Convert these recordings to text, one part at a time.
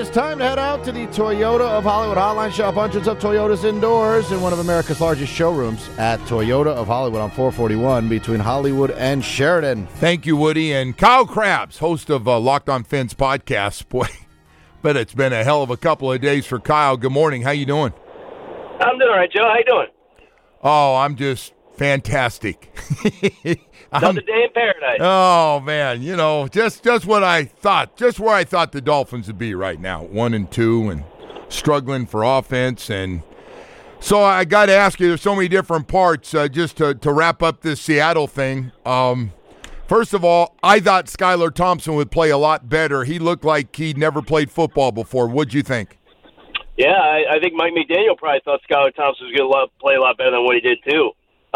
is time to head out to the Toyota of Hollywood Hotline. Shop hundreds of Toyotas indoors in one of America's largest showrooms at Toyota of Hollywood on 441 between Hollywood and Sheridan. Thank you, Woody. And Kyle Krabs, host of Locked on Fins podcast. Boy, but it's been a hell of a couple of days for Kyle. Good morning. How you doing? I'm doing all right, Joe. How you doing? Oh, I'm just fantastic. Another day in paradise. Oh, man, you know, just what I thought, just where I thought the Dolphins would be right now, 1-2 and struggling for offense. And so I got to ask you, there's so many different parts just to wrap up this Seattle thing. First of all, I thought Skylar Thompson would play a lot better. He looked like he'd never played football before. What'd you think? Yeah, I think Mike McDaniel probably thought Skylar Thompson was going to play a lot better than what he did, too.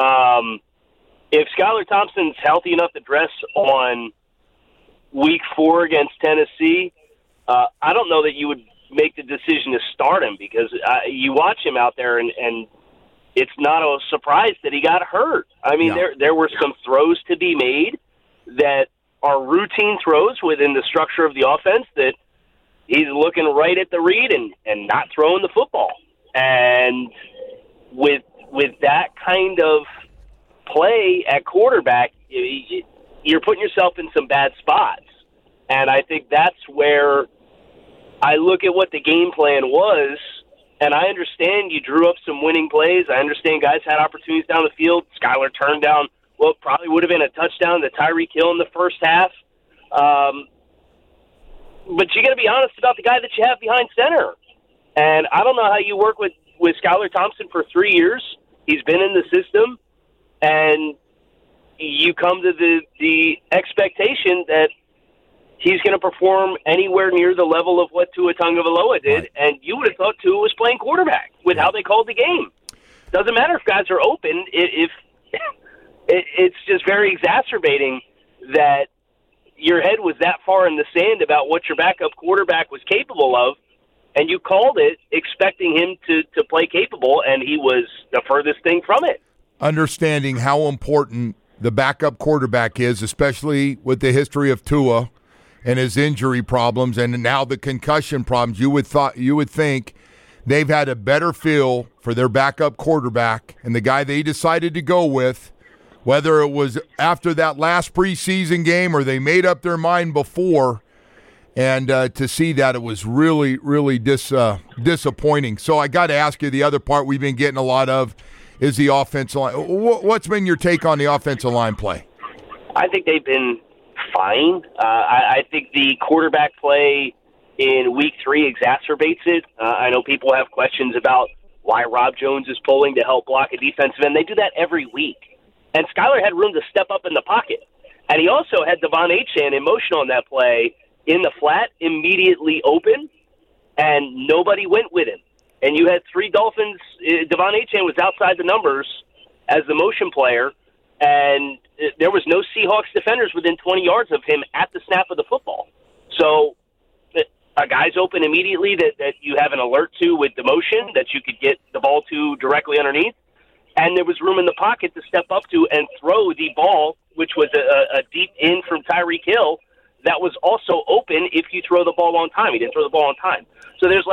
If Skylar Thompson's healthy enough to dress on week 4 against Tennessee, I don't know that you would make the decision to start him because you watch him out there and it's not a surprise that he got hurt. I mean, there were some throws to be made that are routine throws within the structure of the offense that he's looking right at the read and not throwing the football. And with that kind of play at quarterback, you're putting yourself in some bad spots. And I think that's where I look at what the game plan was, and I understand you drew up some winning plays. I understand guys had opportunities down the field. Skylar turned down what probably would have been a touchdown to Tyreek Hill in the first half. But you got to be honest about the guy that you have behind center. And I don't know how you work with Skylar Thompson for 3 years. He's been in the system. And you come to the expectation that he's going to perform anywhere near the level of what Tua Tagovailoa did, right. And you would have thought Tua was playing quarterback with how they called the game. Doesn't matter if guys are open. It's just very exacerbating that your head was that far in the sand about what your backup quarterback was capable of, and you called it expecting him to play capable, and he was the furthest thing from it. Understanding how important the backup quarterback is, especially with the history of Tua and his injury problems and now the concussion problems, you would think they've had a better feel for their backup quarterback and the guy they decided to go with, whether it was after that last preseason game or they made up their mind before. And to see that, it was really, really disappointing. So I got to ask you, the other part we've been getting a lot of is the offensive line. What's been your take on the offensive line play? I think they've been fine. I think the quarterback play in week 3 exacerbates it. I know people have questions about why Rob Jones is pulling to help block a defensive end. They do that every week. And Skylar had room to step up in the pocket. And he also had Devon Achane in motion on that play in the flat, immediately open, and nobody went with him. And you had 3 Dolphins. Devon Achane was outside the numbers as the motion player, and there was no Seahawks defenders within 20 yards of him at the snap of the football. So a guy's open immediately that you have an alert to with the motion that you could get the ball to directly underneath, and there was room in the pocket to step up to and throw the ball, which was a deep in from Tyreek Hill, that was also open if you throw the ball on time. He didn't throw the ball on time. So there's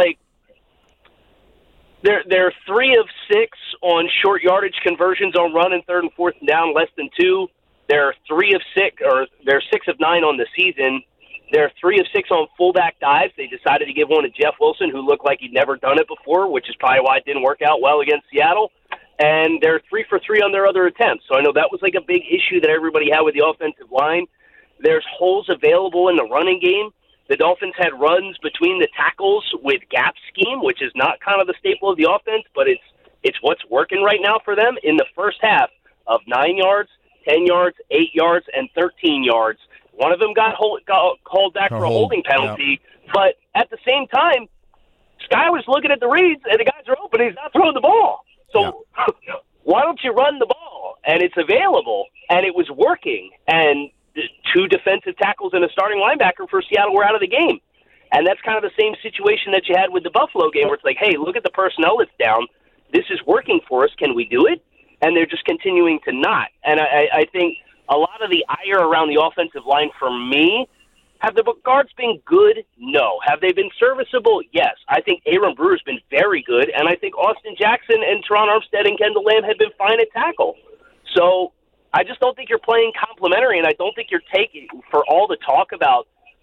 They're 3 of 6 on short yardage conversions on run and 3rd and 4th and down, less than 2. They're 3 of 6, or they're 6 of 9 on the season. They're 3 of 6 on fullback dives. They decided to give one to Jeff Wilson, who looked like he'd never done it before, which is probably why it didn't work out well against Seattle. And they're 3 for 3 on their other attempts. So I know that was like a big issue that everybody had with the offensive line. There's holes available in the running game. The Dolphins had runs between the tackles with gap scheme, which is not kind of the staple of the offense, but it's what's working right now for them in the first half of 9 yards, 10 yards, 8 yards, and 13 yards. One of them got called back for a holding penalty, but at the same time, Skylar's looking at the reads, and the guys are open, he's not throwing the ball. So why don't you run the ball? And it's available, and it was working, and 2 defensive tackles and a starting linebacker for Seattle were out of the game. And that's kind of the same situation that you had with the Buffalo game where it's like, hey, look at the personnel that's down. This is working for us. Can we do it? And they're just continuing to not. And I think a lot of the ire around the offensive line for me Have the guards been good? No. Have they been serviceable? Yes. I think Aaron Brewer's been very good, and I think Austin Jackson and Teron Armstead and Kendall Lamb have been fine at tackle. So I just don't think you're playing complementary, and I don't think you're taking, for all the talk about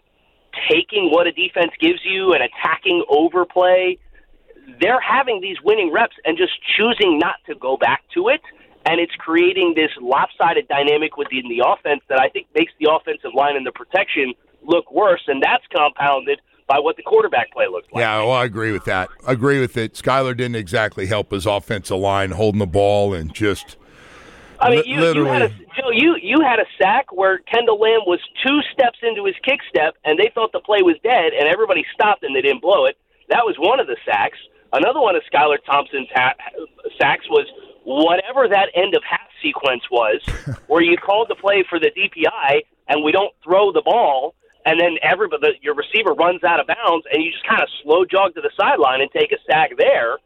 taking what a defense gives you and attacking overplay, they're having these winning reps and just choosing not to go back to it. And it's creating this lopsided dynamic within the offense that I think makes the offensive line and the protection look worse, and that's compounded by what the quarterback play looks like. Yeah, well, I agree with that. I agree with it. Skyler didn't exactly help his offensive line holding the ball and just I mean, you had a sack where Kendall Lamb was 2 steps into his kick step, and they thought the play was dead, and everybody stopped and they didn't blow it. That was one of the sacks. Another one of Skylar Thompson's sacks was whatever that end of half sequence was, where you called the play for the DPI and we don't throw the ball, and then your receiver runs out of bounds, and you just kind of slow jog to the sideline and take a sack there.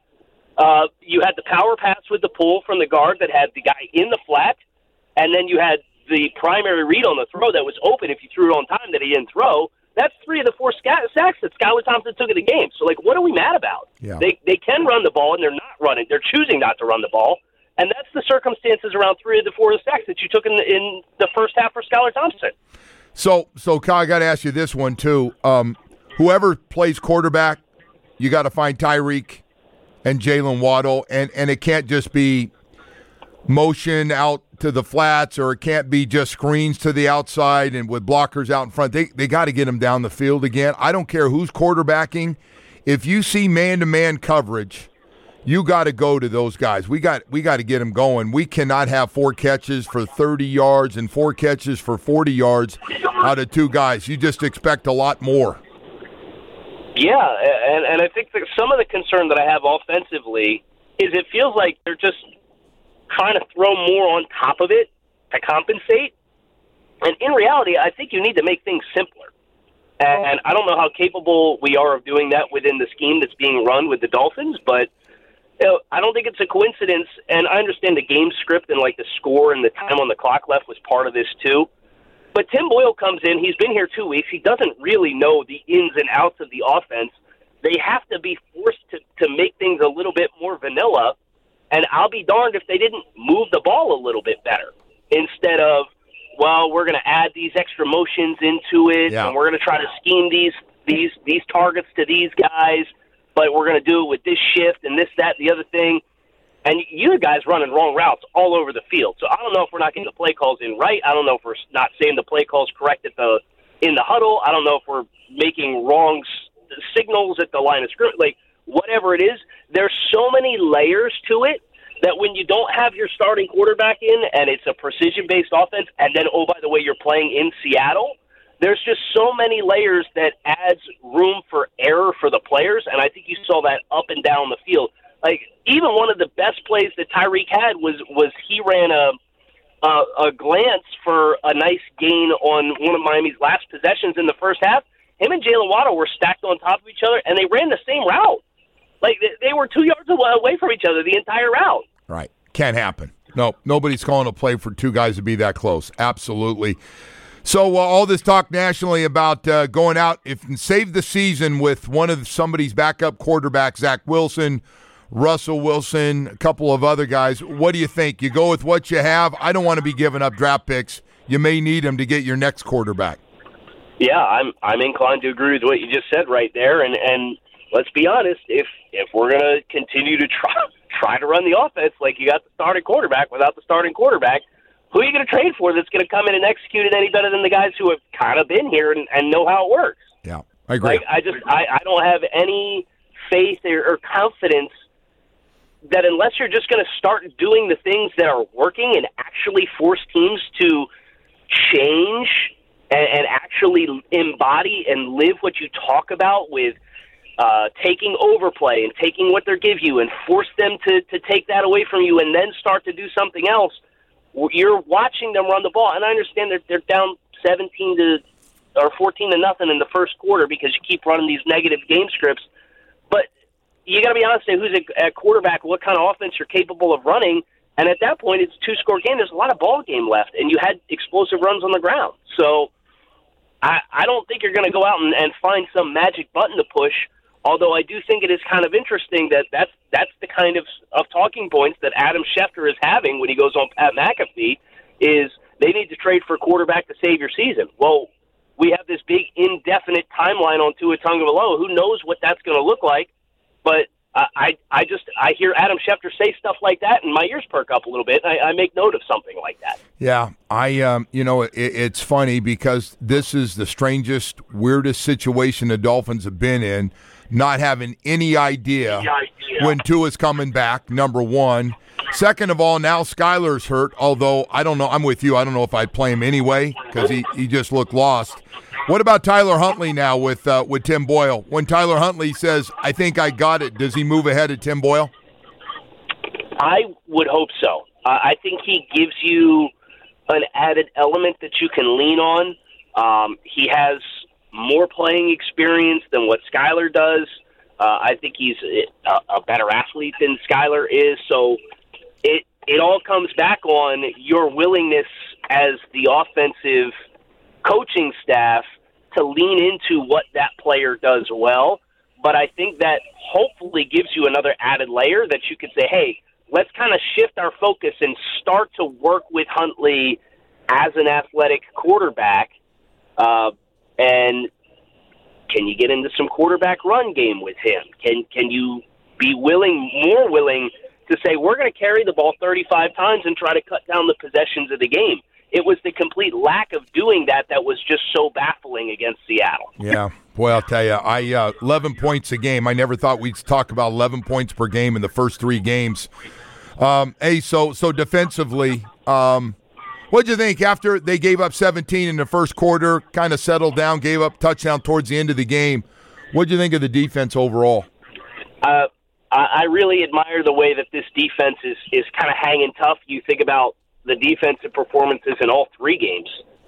You had the power pass with the pull from the guard that had the guy in the flat, and then you had the primary read on the throw that was open if you threw it on time that he didn't throw. That's 3 of the 4 sacks that Skylar Thompson took in the game. So, what are we mad about? Yeah. They can run the ball, and they're not running. They're choosing not to run the ball. And that's the circumstances around 3 of the 4 sacks that you took in the first half for Skylar Thompson. So Kyle, I got to ask you this one, too. Whoever plays quarterback, you got to find Tyreek and Jalen Waddle, and it can't just be motion out to the flats, or it can't be just screens to the outside and with blockers out in front. They got to get them down the field again. I don't care who's quarterbacking. If you see man-to-man coverage, you got to go to those guys. We got to get them going. We cannot have 4 catches for 30 yards and 4 catches for 40 yards out of 2 guys. You just expect a lot more. Yeah, and I think that some of the concern that I have offensively is it feels like they're just trying to throw more on top of it to compensate. And in reality, I think you need to make things simpler. And I don't know how capable we are of doing that within the scheme that's being run with the Dolphins, but I don't think it's a coincidence. And I understand the game script and the score and the time on the clock left was part of this too. But Tim Boyle comes in. He's been here 2 weeks. He doesn't really know the ins and outs of the offense. They have to be forced to make things a little bit more vanilla. And I'll be darned if they didn't move the ball a little bit better instead of, we're going to add these extra motions into it, and we're going to try to scheme these targets to these guys, but we're going to do it with this shift and this, that, the other thing. And you guys running wrong routes all over the field. So I don't know if we're not getting the play calls in right. I don't know if we're not saying the play calls correct in the huddle. I don't know if we're making wrong signals at the line of scrimmage. Whatever it is, there's so many layers to it that when you don't have your starting quarterback in and it's a precision-based offense, and then, oh, by the way, you're playing in Seattle, there's just so many layers that adds room for error for the players, and I think you saw that up and down the field. Even one of the best plays that Tyreek had was he ran a glance for a nice gain on one of Miami's last possessions in the first half. Him and Jalen Waddle were stacked on top of each other, and they ran the same route. They were 2 yards away from each other the entire route. Right. Can't happen. No, nobody's calling a play for 2 guys to be that close. Absolutely. So all this talk nationally about going out and save the season with one of somebody's backup quarterbacks, Zach Wilson, Russell Wilson, a couple of other guys. What do you think? You go with what you have? I don't want to be giving up draft picks. You may need them to get your next quarterback. Yeah, I'm inclined to agree with what you just said right there. And let's be honest, if we're going to continue to try to run the offense like you got the starting quarterback without the starting quarterback, who are you going to trade for that's going to come in and execute it any better than the guys who have kind of been here and know how it works? Yeah, I agree. I don't have any faith or confidence that unless you're just going to start doing the things that are working and actually force teams to change and actually embody and live what you talk about with taking overplay and taking what they give you and force them to take that away from you and then start to do something else, you're watching them run the ball. And I understand they're down 14 to nothing in the first quarter because you keep running these negative game scripts. But you got to be honest, say who's a quarterback, what kind of offense you're capable of running. And at that point, it's a 2-score game. There's a lot of ball game left, and you had explosive runs on the ground. So I don't think you're going to go out and find some magic button to push. Although I do think it is kind of interesting that's the kind of talking points that Adam Schefter is having when he goes on Pat McAfee, is they need to trade for a quarterback to save your season. Well, we have this big indefinite timeline on Tua Tagovailoa. Who knows what that's going to look like? But I hear Adam Schefter say stuff like that, and my ears perk up a little bit. I make note of something like that. Yeah, it's funny because this is the strangest, weirdest situation the Dolphins have been in, not having any idea when Tua's coming back, number one. Second of all, now Skyler's hurt, although I don't know. I'm with you. I don't know if I'd play him anyway because he just looked lost. What about Tyler Huntley now with Tim Boyle? When Tyler Huntley says, I think I got it, does he move ahead of Tim Boyle? I would hope so. I think he gives you an added element that you can lean on. He has more playing experience than what Skyler does. I think he's a better athlete than Skyler is. So it all comes back on your willingness as the offensive coaching staff to lean into what that player does well. But I think that hopefully gives you another added layer that you could say, hey, let's kind of shift our focus and start to work with Huntley as an athletic quarterback. And can you get into some quarterback run game with him? Can you be more willing to say, we're going to carry the ball 35 times and try to cut down the possessions of the game? It was the complete lack of doing that was just so baffling against Seattle. Yeah. Boy, I'll tell you, 11 points a game. I never thought we'd talk about 11 points per game in the first three games. Hey, so defensively, what'd you think after they gave up 17 in the first quarter, kind of settled down, gave up touchdown towards the end of the game? What'd you think of the defense overall? I really admire the way that this defense is kind of hanging tough. You think about the defensive performances in all three games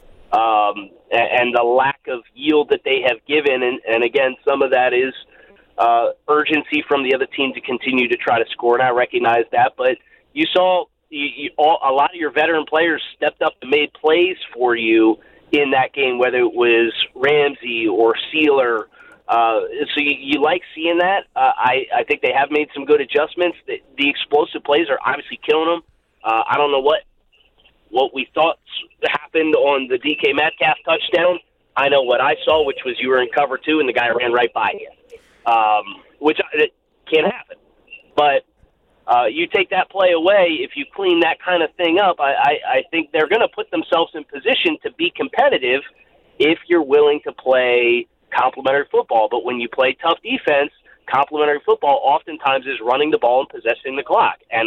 and the lack of yield that they have given. And again, some of that is urgency from the other team to continue to try to score, and I recognize that. But you saw a lot of your veteran players stepped up and made plays for you in that game, whether it was Ramsey or Sealer. So you like seeing that. I think they have made some good adjustments. The explosive plays are obviously killing them. I don't know what we thought happened on the DK Metcalf touchdown. I know what I saw, which was you were in cover two and the guy ran right by you, which it can't happen. But you take that play away, if you clean that kind of thing up, I think they're going to put themselves in position to be competitive if you're willing to play complementary football. But when you play tough defense, complementary football oftentimes is running the ball and possessing the clock. And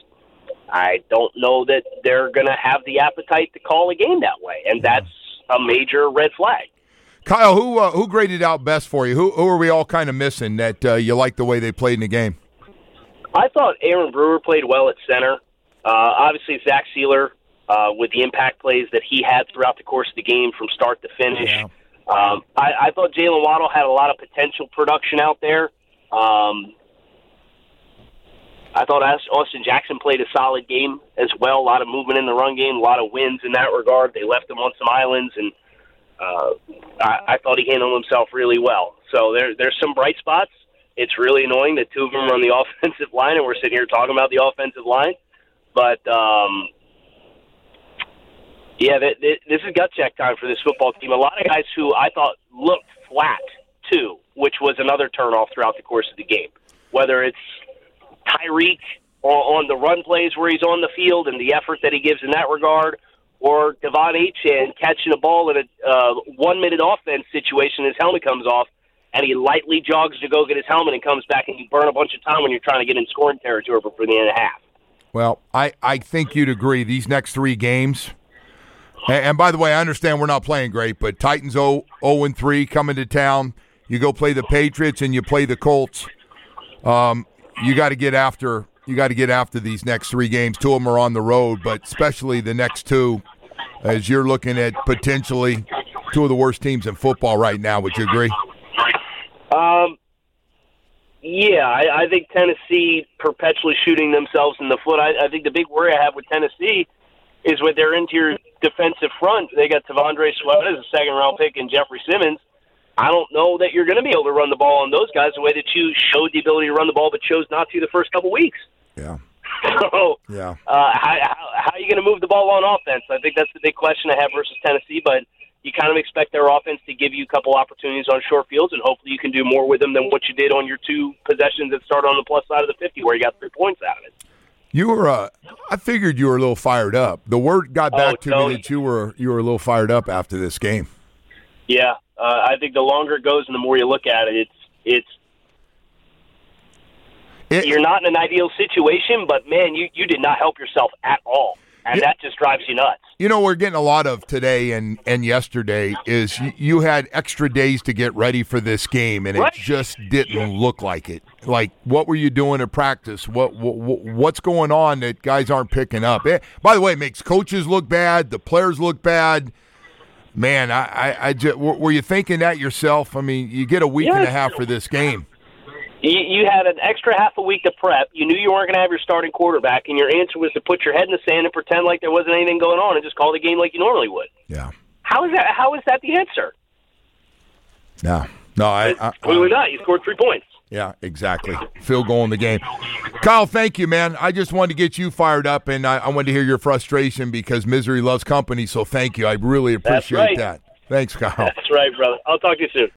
I don't know that they're going to have the appetite to call a game that way, and that's a major red flag. Kyle, who graded out best for you? Who are we all kind of missing that you like the way they played in the game? I thought Aaron Brewer played well at center. Obviously, Zach Sealer with the impact plays that he had throughout the course of the game from start to finish. Yeah. I thought Jalen Waddle had a lot of potential production out there. I thought Austin Jackson played a solid game as well. A lot of movement in the run game, a lot of wins in that regard. They left him on some islands, and I thought he handled himself really well. So there's some bright spots. It's really annoying that two of them are on the offensive line, and we're sitting here talking about the offensive line. But, this is gut check time for this football team. A lot of guys who I thought looked flat, too, which was another turnoff throughout the course of the game. Whether it's Tyreek on the run plays where he's on the field and the effort that he gives in that regard, or Devon Achane catching a ball in a 1-minute offense situation, his helmet comes off, and he lightly jogs to go get his helmet and comes back, and you burn a bunch of time when you're trying to get in scoring territory before the end of the half. Well, I think you'd agree. These next three games, and by the way, I understand we're not playing great, but Titans 0-3 coming to town. You go play the Patriots and you play the Colts. You got to get after these next three games. Two of them are on the road, but especially the next two, as you're looking at potentially two of the worst teams in football right now. Would you agree? Yeah, I think Tennessee perpetually shooting themselves in the foot. I think the big worry I have with Tennessee is with their interior defensive front. They got Tavondre Sweat as a second-round pick and Jeffrey Simmons. I don't know that you're going to be able to run the ball on those guys the way that you showed the ability to run the ball but chose not to the first couple weeks. Yeah. So, yeah. How are you going to move the ball on offense? I think that's the big question I have versus Tennessee, but you kind of expect their offense to give you a couple opportunities on short fields, and hopefully you can do more with them than what you did on your two possessions that started on the plus side of the 50 where you got 3 points out of it. You were, I figured you were a little fired up. The word got back to me that you were a little fired up after this game. Yeah, I think the longer it goes and the more you look at it, you're not in an ideal situation, but, man, you did not help yourself at all, and that just drives you nuts. You know, we're getting a lot of today and yesterday is you had extra days to get ready for this game, and it just didn't look like it. Like, what were you doing at practice? What's going on that guys aren't picking up? By the way, it makes coaches look bad. The players look bad. Man, were you thinking that yourself? I mean, you get a week and a half for this game. You had an extra half a week to prep. You knew you weren't going to have your starting quarterback, and your answer was to put your head in the sand and pretend like there wasn't anything going on and just call the game like you normally would. Yeah. How is that the answer? No, clearly not. You scored 3 points. Yeah, exactly. Field goal in the game. Kyle, thank you, man. I just wanted to get you fired up, and I wanted to hear your frustration because misery loves company, so thank you. I really appreciate that. Thanks, Kyle. That's right, brother. I'll talk to you soon.